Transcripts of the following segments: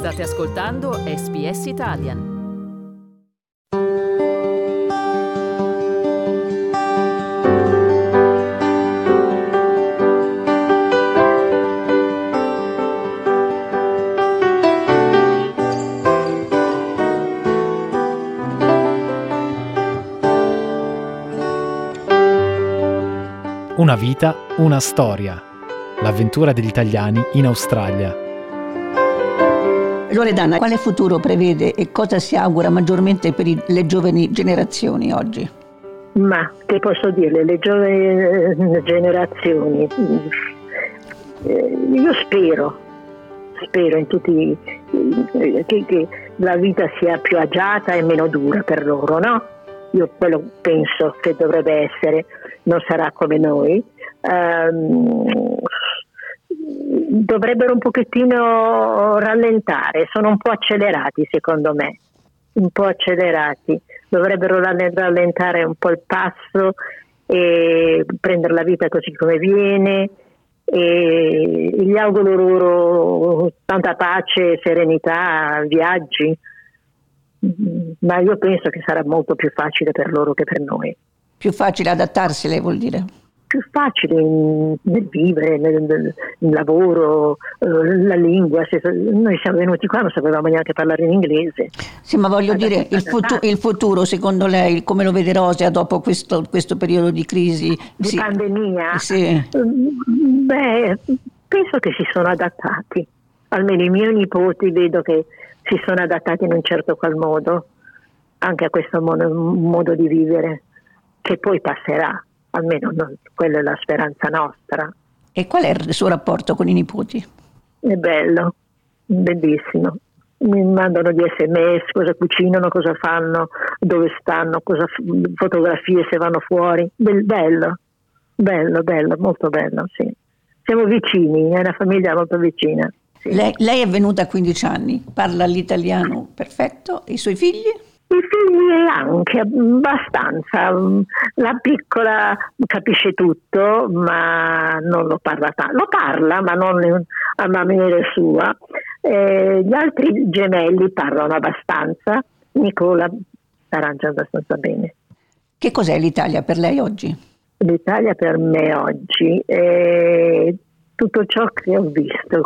State ascoltando SBS Italian. Una vita, una storia. L'avventura degli italiani in Australia. Loredana, quale futuro prevede e cosa si augura maggiormente per le giovani generazioni oggi? Ma che posso dire, le giovani generazioni, io spero in tutti che la vita sia più agiata e meno dura per loro, no? Io quello penso che dovrebbe essere, non sarà come noi. Dovrebbero un pochettino rallentare, sono un po' accelerati secondo me, dovrebbero rallentare un po' il passo e prendere la vita così come viene, e gli auguro loro tanta pace, serenità, viaggi, ma io penso che sarà molto più facile per loro che per noi. Più facile adattarsi, lei vuol dire? Più facile nel vivere, nel lavoro, la lingua. Noi siamo venuti qua, non sapevamo neanche parlare in inglese. Sì, ma voglio dire, il futuro, secondo lei, come lo vede Rosia dopo questo periodo di crisi? Di pandemia? Sì. Beh, penso che si sono adattati. Almeno i miei nipoti vedo che si sono adattati in un certo qual modo, anche a questo modo di vivere, che poi passerà. Almeno quella è la speranza nostra. E qual è il suo rapporto con i nipoti? È bello, bellissimo. Mi mandano gli SMS, cosa cucinano, cosa fanno, dove stanno, fotografie se vanno fuori. Bello, molto bello, sì. Siamo vicini, è una famiglia molto vicina. Sì. Lei è venuta a 15 anni, parla l'italiano perfetto, e i suoi figli? I figli anche abbastanza, la piccola capisce tutto ma non lo parla tanto, lo parla ma non a maniera sua, gli altri gemelli parlano abbastanza, Nicola arrangia abbastanza bene. Che cos'è l'Italia per lei oggi? L'Italia per me oggi è tutto ciò che ho visto,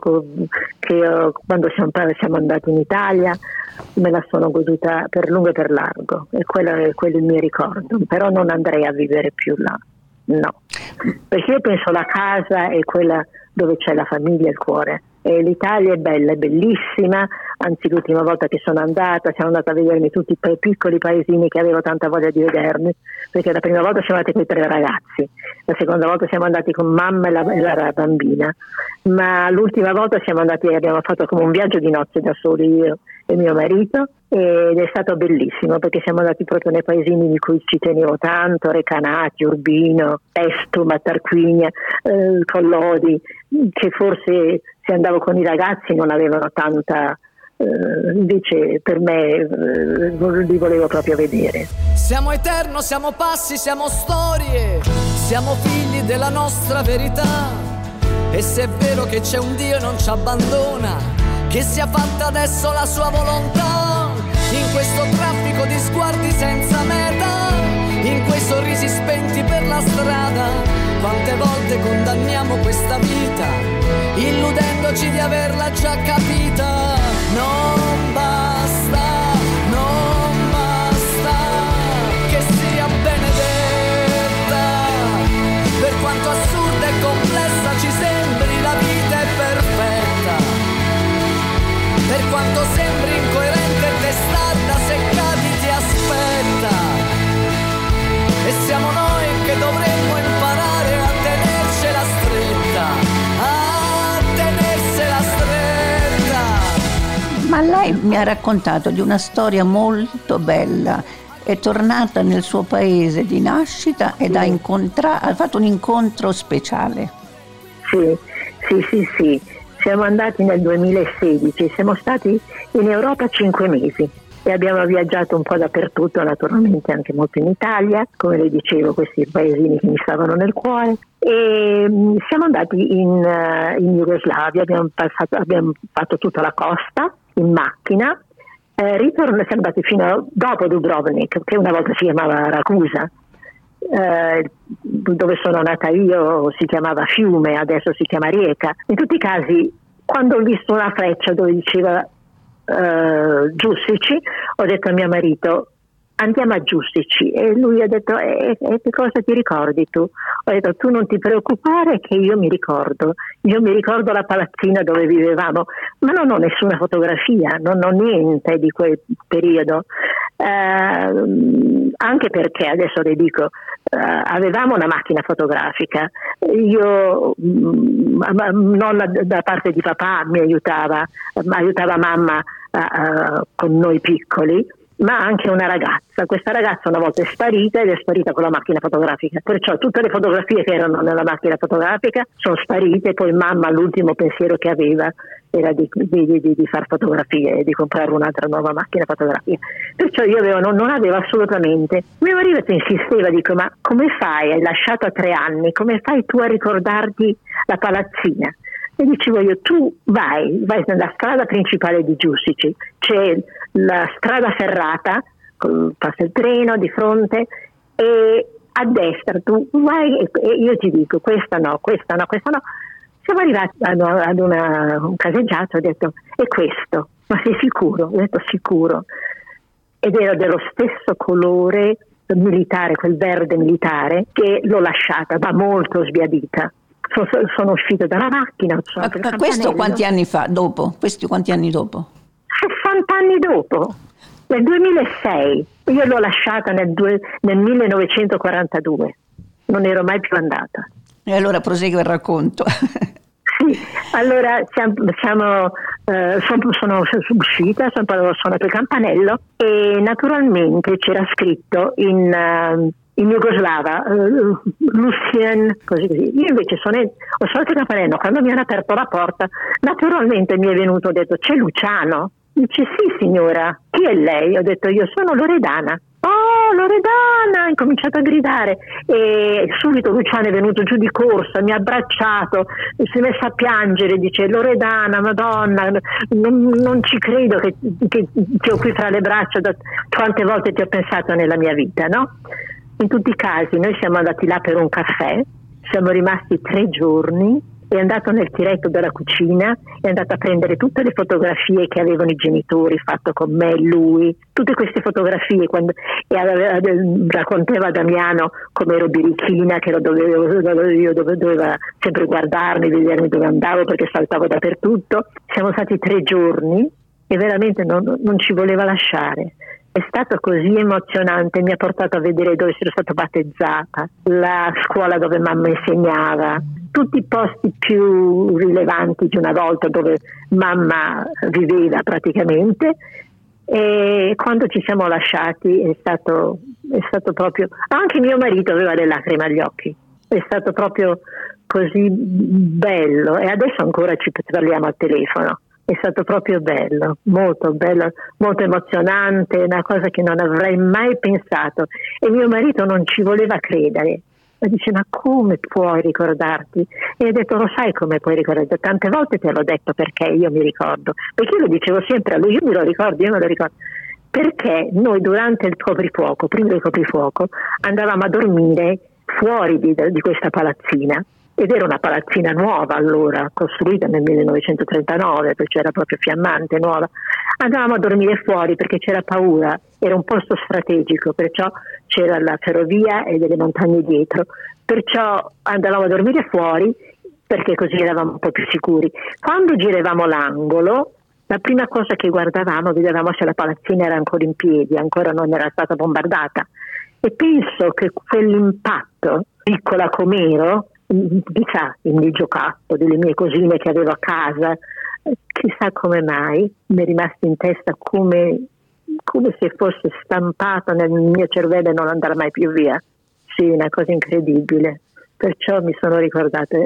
quando siamo andati in Italia me la sono goduta per lungo e per largo, e quello è il mio ricordo, però non andrei a vivere più là, no, perché io penso la casa è quella dove c'è la famiglia e il cuore, e l'Italia è bella, è bellissima, anzi l'ultima volta che sono andata siamo andata a vedermi tutti quei piccoli paesini che avevo tanta voglia di vedermi, perché la prima volta siamo andati con i 3 ragazzi, la seconda volta siamo andati con mamma e la bambina, ma l'ultima volta abbiamo fatto come un viaggio di nozze da soli, io e mio marito, ed è stato bellissimo perché siamo andati proprio nei paesini di cui ci tenevo tanto, Recanati, Urbino, Estum, Tarquinia, Collodi, che forse se andavo con i ragazzi non avevano tanta, invece per me li volevo proprio vedere. Siamo eterno, siamo passi, siamo storie, siamo figli della nostra verità, e se è vero che c'è un Dio e non ci abbandona, che sia fatta adesso la sua volontà, in questo traffico di sguardi senza meta, in quei sorrisi spenti per la strada, quante volte condanniamo questa vita, illudendoci di averla già capita. Non basta che sia benedetta, per quanto assurda e complessa ci sembri la vita è perfetta, per quanto sembri incoerente e testarda, se cadi ti aspetta, e siamo noi che dovremmo imparare a tenercela stretta, a tenersela stretta. Ma lei mi ha raccontato di una storia molto bella, è tornata nel suo paese di nascita ed ha fatto un incontro speciale. Sì. Siamo andati nel 2016, siamo stati in Europa 5 mesi e abbiamo viaggiato un po' dappertutto, naturalmente anche molto in Italia, come le dicevo, questi paesini che mi stavano nel cuore, e siamo andati in Jugoslavia, abbiamo fatto tutta la costa, in in macchina, siamo andati fino dopo Dubrovnik, che una volta si chiamava Ragusa, dove sono nata io si chiamava Fiume, adesso si chiama Rijeka. In tutti i casi, quando ho visto una freccia dove diceva Giustici, ho detto a mio marito: andiamo a Giustici, e lui ha detto che cosa ti ricordi tu? Ho detto: tu non ti preoccupare che io mi ricordo la palazzina dove vivevamo, ma non ho nessuna fotografia, non ho niente di quel periodo, anche perché adesso le dico, avevamo una macchina fotografica, io nonna da parte di papà mi aiutava mamma con noi piccoli, ma anche una ragazza. Questa ragazza una volta è sparita, ed è sparita con la macchina fotografica, perciò tutte le fotografie che erano nella macchina fotografica sono sparite. Poi mamma, l'ultimo pensiero che aveva era di far fotografie e di comprare un'altra nuova macchina fotografica, perciò io non avevo assolutamente. Mio marito insisteva, dico: ma come fai, hai lasciato a 3 anni, come fai tu a ricordarti la palazzina? E dicevo io: tu vai nella strada principale di Giustici, c'è la strada ferrata, passa il treno di fronte, e a destra tu vai e io ti dico questa no. Siamo arrivati ad un caseggiato, ho detto: è questo? Ma sei sicuro? Ho detto: sicuro. Ed era dello stesso colore militare, quel verde militare, che l'ho lasciata, ma molto sbiadita. Sono uscita dalla macchina. Ma questo quanti anni fa? Dopo? Questi quanti anni dopo? 60 anni dopo, nel 2006. Io l'ho lasciata nel 1942, non ero mai più andata. E allora prosegue il racconto. Sì, allora sono uscita, sono suonato il campanello, e naturalmente c'era scritto in jugoslava, Lucien, così. Io invece ho suonato il campanello. Quando mi hanno aperto la porta, naturalmente mi è venuto, ho detto: c'è Luciano? Dice: sì signora, chi è lei? Ho detto: io sono Loredana. Oh, Loredana! Ha incominciato a gridare, e subito Luciano è venuto giù di corsa, mi ha abbracciato, si è messa a piangere, dice: Loredana, Madonna, non ci credo che ti ho qui fra le braccia, quante volte ti ho pensato nella mia vita, no? In tutti i casi noi siamo andati là per un caffè, siamo rimasti 3 giorni, è andato nel tiretto della cucina, è andato a prendere tutte le fotografie che avevano i genitori fatto con me e lui, tutte queste fotografie, raccontava a Damiano come ero birichina, che doveva sempre guardarmi, vedermi dove andavo, perché saltavo dappertutto. Siamo stati 3 giorni e veramente non ci voleva lasciare. È stato così emozionante, mi ha portato a vedere dove sono stata battezzata, la scuola dove mamma insegnava, tutti i posti più rilevanti di una volta dove mamma viveva praticamente. E quando ci siamo lasciati è stato proprio, anche mio marito aveva le lacrime agli occhi, è stato proprio così bello, e adesso ancora ci parliamo al telefono. È stato proprio bello, molto emozionante, una cosa che non avrei mai pensato, e mio marito non ci voleva credere. E dice: ma come puoi ricordarti? E ho detto: lo sai come puoi ricordarti? Tante volte te l'ho detto, perché io mi ricordo, perché io lo dicevo sempre a lui: io me lo ricordo, perché noi durante il coprifuoco, prima del coprifuoco, andavamo a dormire fuori di questa palazzina. Ed era una palazzina nuova allora, costruita nel 1939, perché era proprio fiammante, nuova. Andavamo a dormire fuori perché c'era paura, era un posto strategico, perciò c'era la ferrovia e delle montagne dietro, perciò andavamo a dormire fuori perché così eravamo un po' più sicuri. Quando giravamo l'angolo, la prima cosa che guardavamo, vedevamo se la palazzina era ancora in piedi, ancora non era stata bombardata, e penso che quell'impatto, piccola com'ero, chissà, il giocattolo delle mie cosine che avevo a casa, chissà come mai mi è rimasto in testa come se fosse stampato nel mio cervello e non andrà mai più via. Sì, una cosa incredibile, perciò mi sono ricordata.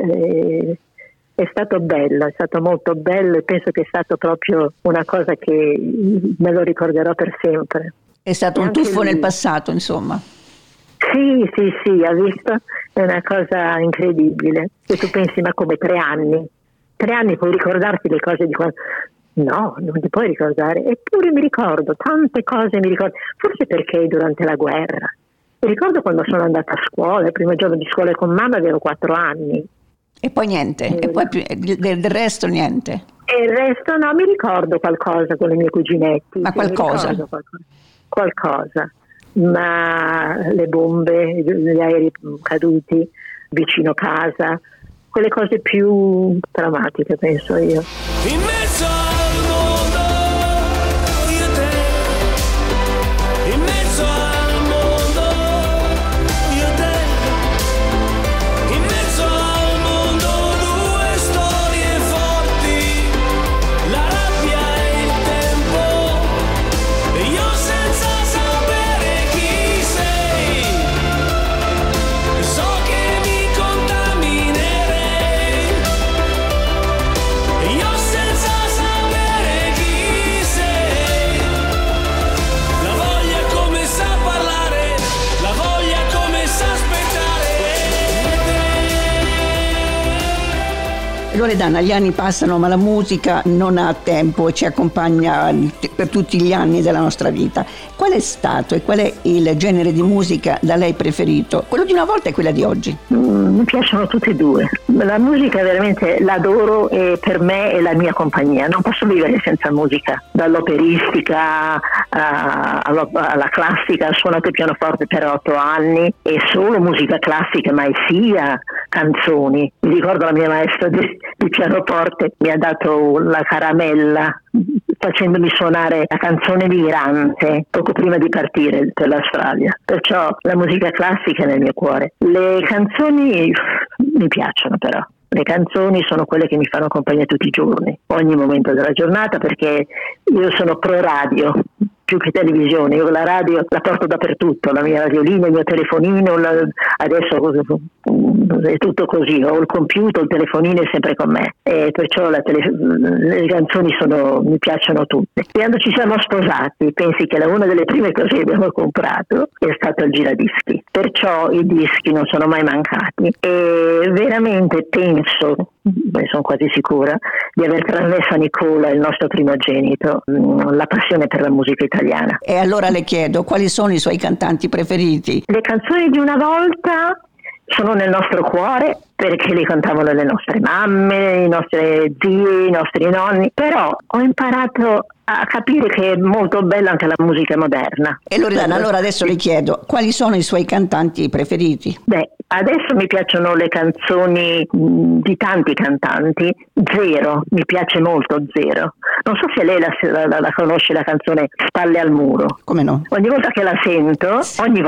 È stato bello, è stato molto bello, e penso che è stato proprio una cosa che me lo ricorderò per sempre. È stato un tuffo nel passato, insomma. Sì, ha visto? È una cosa incredibile. E tu pensi: ma come 3 anni? 3 anni puoi ricordarti le cose No, non ti puoi ricordare. Eppure mi ricordo, tante cose mi ricordo, forse perché durante la guerra. Mi ricordo quando sono andata a scuola, il primo giorno di scuola con mamma, avevo 4 anni. E poi niente, e poi del resto niente. E il resto no, mi ricordo qualcosa con i miei cuginetti. Ma qualcosa? Qualcosa. Ma le bombe, gli aerei caduti vicino casa, quelle cose più drammatiche, penso io. In mezzo al mondo, io e te. In mezzo al mondo, io e te. In mezzo al mondo, due storie forti, la rabbia e il tempo. E io senza sapere chi sei, so che mi contaminerei. E io senza sapere chi sei, la voglia come sa parlare, la voglia come sa aspettare Loredana, gli anni passano ma la musica non ha tempo e ci accompagna per tutti gli anni della nostra vita. Qual è stato e qual è il genere di musica da lei preferito? Quello di una volta e quella di oggi? Mi piacciono tutte e due. La musica veramente l'adoro e per me è la mia compagnia. Non posso vivere senza musica. Dall'operistica alla classica, ho suonato il pianoforte per 8 anni e solo musica classica, mai sia canzoni. Mi ricordo la mia maestra di pianoforte mi ha dato la caramella facendomi suonare la canzone di Grante poco prima di partire per l'Australia. Perciò la musica classica è nel mio cuore. Le canzoni mi piacciono, però le canzoni sono quelle che mi fanno compagnia tutti i giorni, ogni momento della giornata, perché io sono pro radio più che televisione. Io la radio la porto dappertutto, la mia radiolina, il mio telefonino, adesso è tutto così, ho il computer, il telefonino è sempre con me, e perciò le canzoni mi piacciono tutte. Quando ci siamo sposati, pensi che una delle prime cose che abbiamo comprato è stato il giradischi, perciò i dischi non sono mai mancati e veramente penso, sono quasi sicura, di aver trasmesso a Nicola, il nostro primogenito, la passione per la musica italiana. E allora le chiedo, quali sono i suoi cantanti preferiti? Le canzoni di una volta sono nel nostro cuore perché le cantavano le nostre mamme, i nostri zii, i nostri nonni, però ho imparato a capire che è molto bella anche la musica moderna. E Loredana, allora adesso le chiedo, quali sono i suoi cantanti preferiti? Beh, adesso mi piacciono le canzoni di tanti cantanti. Zero, mi piace molto Zero. Non so se lei la conosce, la canzone Spalle al muro. Come no? Ogni volta che la sento,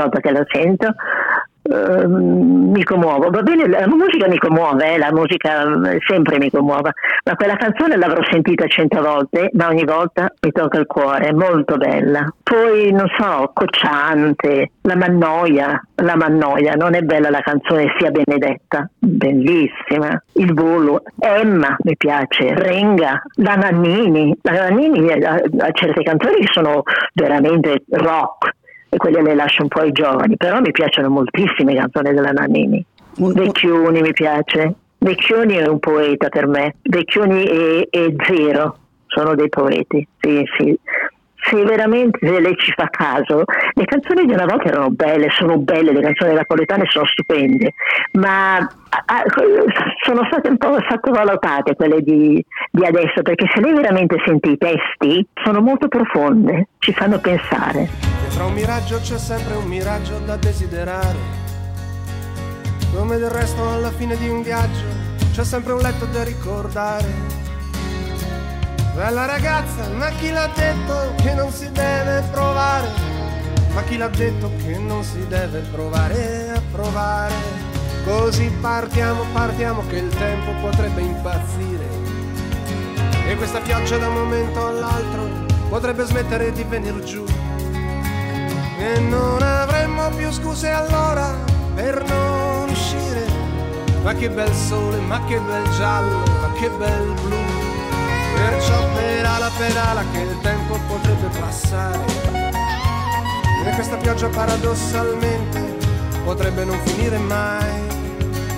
mi commuovo. Va bene, la musica mi commuove, la musica sempre mi commuove, ma quella canzone l'avrò sentita 100 volte, ma ogni volta mi tocca il cuore, è molto bella. Poi non so, Cocciante, La Mannoia, non è bella la canzone Sia Benedetta, bellissima. Il Volo, Emma mi piace, Renga, la Nannini ha certe canzoni che sono veramente rock e quelle le lascio un po' ai giovani, però mi piacciono moltissime canzoni della Nannini. Vecchioni mi piace, Vecchioni è un poeta per me, Vecchioni e Zero sono dei poeti, sì. Se veramente lei ci fa caso, le canzoni di una volta erano belle, sono belle, le canzoni napoletane sono stupende, ma sono state un po' sottovalutate quelle di adesso, perché se lei veramente sente i testi sono molto profonde, ci fanno pensare. Tra un miraggio c'è sempre un miraggio da desiderare, come del resto alla fine di un viaggio c'è sempre un letto da ricordare. Bella ragazza, ma chi l'ha detto che non si deve provare? Ma chi l'ha detto che non si deve provare a provare? Così partiamo che il tempo potrebbe impazzire e questa pioggia da un momento all'altro potrebbe smettere di venir giù e non avremmo più scuse allora per non uscire. Ma che bel sole, ma che bel giallo, ma che bel blu. Perciò pedala che il tempo potrebbe passare e questa pioggia paradossalmente potrebbe non finire mai.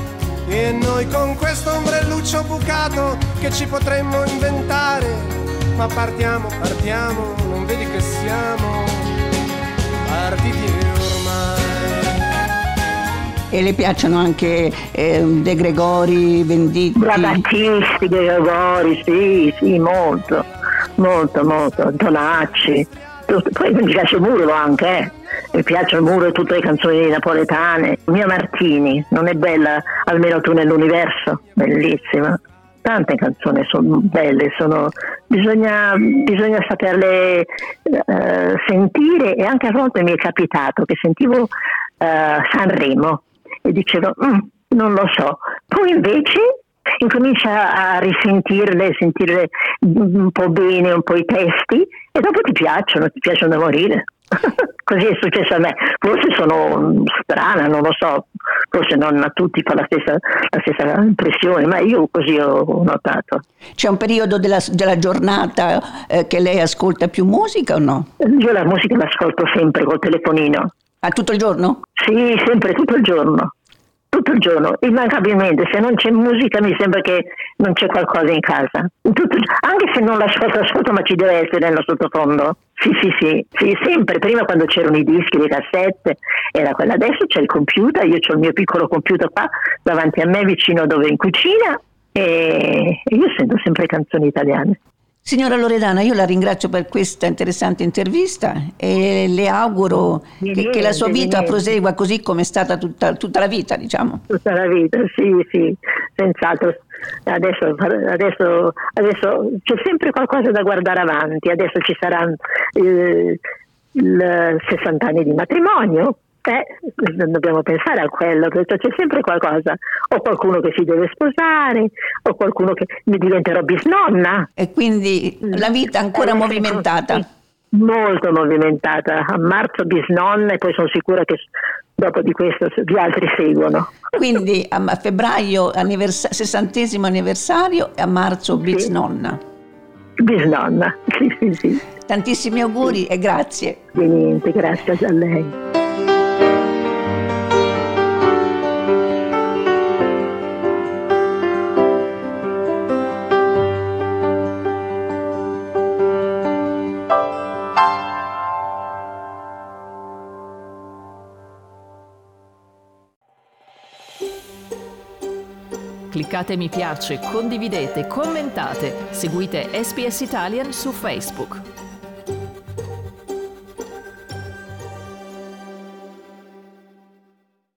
E noi con questo ombrelluccio bucato che ci potremmo inventare Ma partiamo, non vedi che siamo partiti ormai. E le piacciono anche De Gregori, Venditti? Battisti, De Gregori, sì, molto, Tonacci. Poi mi piace Muro anche, mi piacciono Muro e tutte le canzoni napoletane. Mia Martini, non è bella almeno tu nell'universo? Bellissima. Tante canzoni sono belle, bisogna saperle sentire, e anche a volte mi è capitato che sentivo Sanremo e dicevo non lo so, poi invece incomincia a risentirle, sentirle un po' bene, un po' i testi, e dopo ti piacciono da morire. Così è successo a me. Forse sono strana, non lo so, forse non a tutti fa la stessa impressione, ma io così ho notato. C'è un periodo della giornata che lei ascolta più musica o no? Io la musica l'ascolto sempre col telefonino. Tutto il giorno? Sì, sempre, tutto il giorno, immancabilmente. Se non c'è musica mi sembra che non c'è qualcosa in casa. Anche se non l'ascolto, ma ci deve essere nello sottofondo. Sì, sempre. Prima, quando c'erano i dischi, le cassette, era quella. Adesso c'è il computer, io ho il mio piccolo computer qua davanti a me, vicino dove in cucina, e io sento sempre canzoni italiane. Signora Loredana, io la ringrazio per questa interessante intervista e le auguro che la sua vita prosegua così come è stata tutta la vita, diciamo. Tutta la vita, sì, senz'altro. Adesso c'è sempre qualcosa da guardare avanti. Adesso ci saranno il 60 anni di matrimonio. Dobbiamo pensare a quello, perché c'è sempre qualcosa, o qualcuno che si deve sposare, o qualcuno che mi diventerò bisnonna. E quindi la vita ancora movimentata. Molto movimentata. A marzo bisnonna, e poi sono sicura che dopo di questo gli altri seguono. Quindi a febbraio 60° anniversario, e a marzo bisnonna. Bisnonna, sì. Tantissimi auguri e grazie. Di niente, grazie a lei. Cliccate mi piace, condividete, commentate, seguite SPS Italian su Facebook.